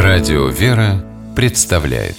Радио «Вера» представляет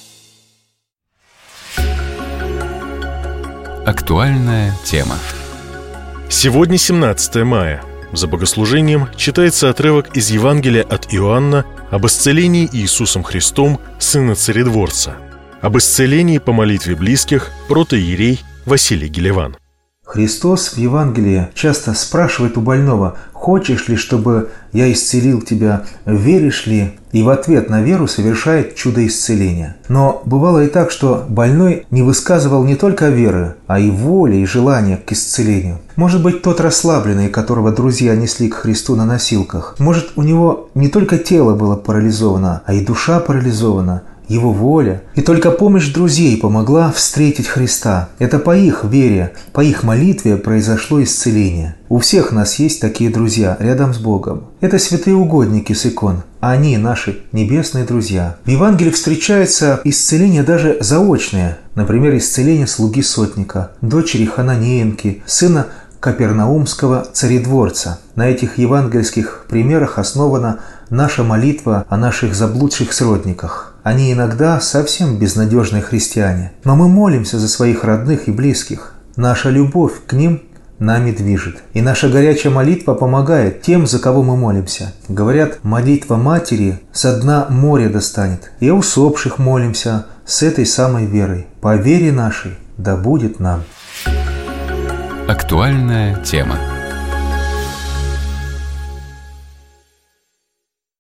актуальная тема. Сегодня 17 мая. За богослужением читается отрывок из Евангелия от Иоанна об исцелении Иисусом Христом сына царедворца. Об исцелении по молитве близких протоиерей Василий Гелеван. Христос в Евангелии часто спрашивает у больного: «Хочешь ли, чтобы я исцелил тебя? Веришь ли?» И в ответ на веру совершает чудо исцеления. Но бывало и так, что больной не высказывал не только веры, а и воли и желания к исцелению. Может быть, тот расслабленный, которого друзья несли к Христу на носилках. Может, у него не только тело было парализовано, а и душа парализована, его воля. И только помощь друзей помогла встретить Христа. Это по их вере, по их молитве произошло исцеление. У всех нас есть такие друзья рядом с Богом. Это святые угодники с икон. Они наши небесные друзья. В Евангелии встречаются исцеления даже заочные. Например, исцеление слуги сотника, дочери Хананеенки, сына Капернаумского царедворца. На этих евангельских примерах основана наша молитва о наших заблудших сродниках. Они иногда совсем безнадежные христиане, но мы молимся за своих родных и близких. Наша любовь к ним нами движет. И наша горячая молитва помогает тем, за кого мы молимся. Говорят, молитва матери со дна моря достанет. И о усопших молимся с этой самой верой. По вере нашей да будет нам. Актуальная тема.